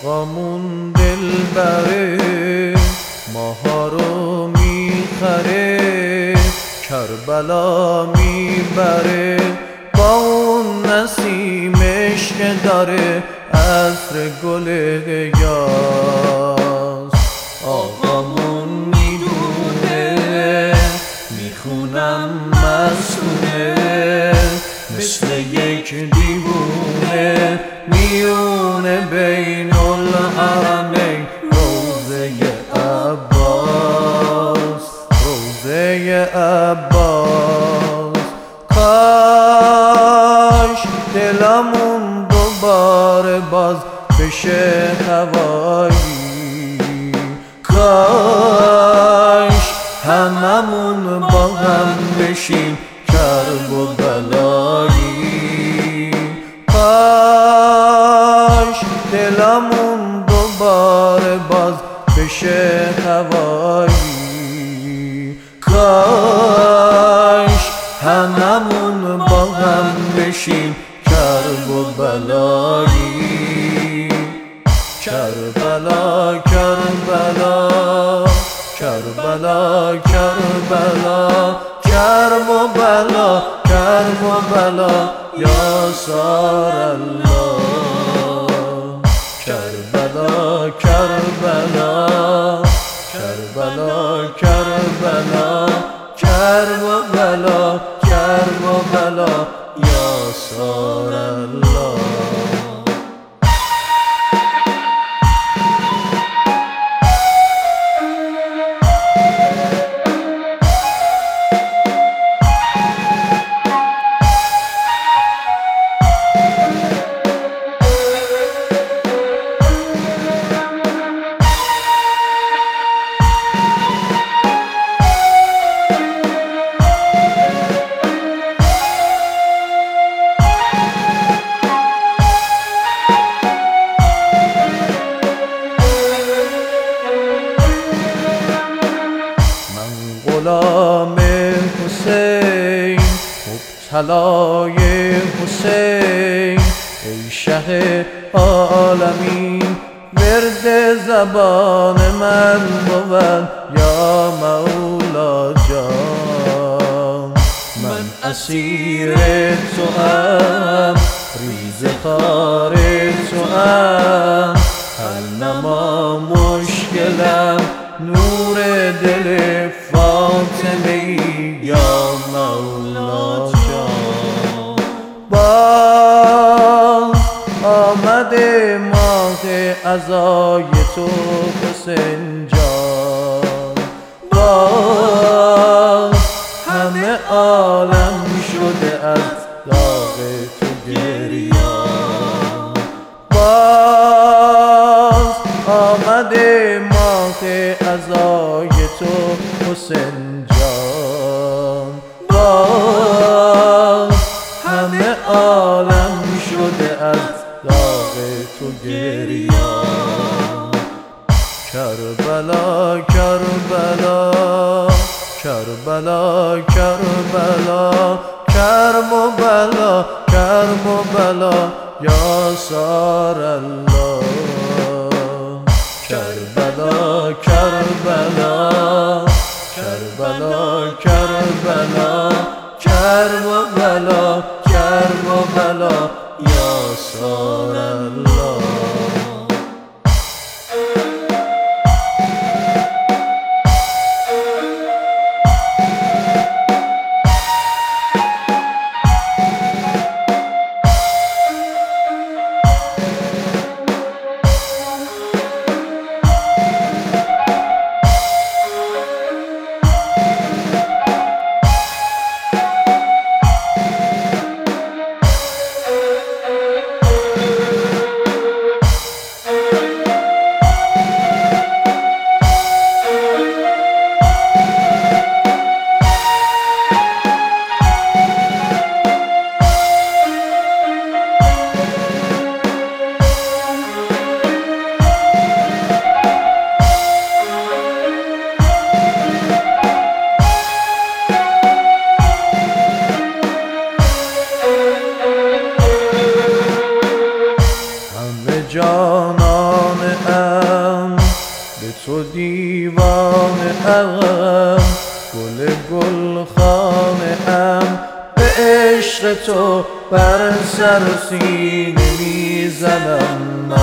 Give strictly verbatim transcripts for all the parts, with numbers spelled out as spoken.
آقامون دلبره ماها رو میخره، کربلا میبره با اون نسیمش که داره عطر گل یاس. آقامون میدونه میخونم مسئونه، مثل یک دیوونه میونه بین الحرمین روضه عباس، روضه عباس. کاش دلمون دوباره باز بشه هوایی، کاش هممون با هم بشیم کرب و بلایی، کاش دلمون دوباره باز بشه هوایی، کاش هممون با هم بشیم کرب و بلایی. کربلا کربلا کربلا کربلا، کرب و بلا کرب و بلا یا سار الله. کربلا کربلا کربلا کربلا، کرب و بلا کرب و بلا یا سار الله. غلام حسین مبتلای حسین، ای شه عالمین ورد زبان من بود یا مولا جان. من اسیر توام ریز خار توام، حل نما مشکلم نور دل فاطمه یا مولا جان. باز آمده ماه عزای تو حسین جان، باز همه عالم شده از داغ تو گریان. باز آمده ماه عزای تو حسین جان، باز همه عالم شده از داغ تو گریان. کربلا کربلا کربلا کربلا، کرب و بلا کرب و بلا یا سار الله. کربلا کربلا کربلا کربلا، کرب و بلا کرب و بلا یا سار الله. ام گل گلخانه ام به عشق تو بر سر و سینه میزنم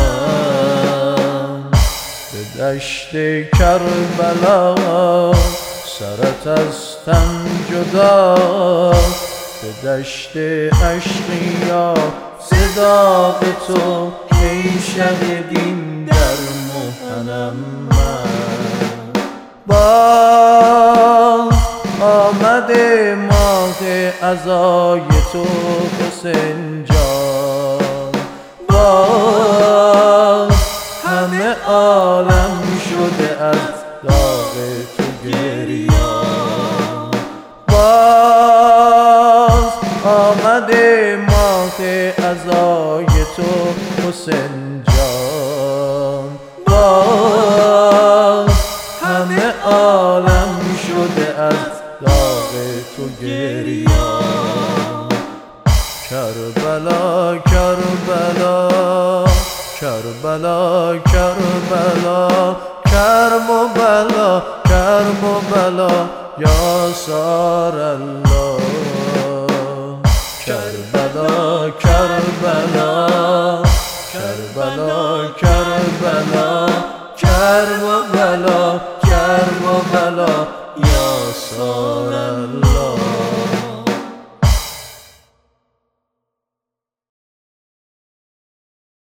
من به دشت کربلا سرت از تن جدا به دشت اشقیا صداق تو ای شهیدین در محنم من باز آمده ماه عزای تو حسین جان باز همه عالم شده از داغ تو گریان باز آمده ماه عزای تو حسین جان باز همه عالم شده از داغ تو گریان کربلا کربلا کربلا کربلا کرم و بلا کرم و بلا یا سار الله کربلا کربلا کربلا کربلا کرم و بلا کرم و بلا یا سار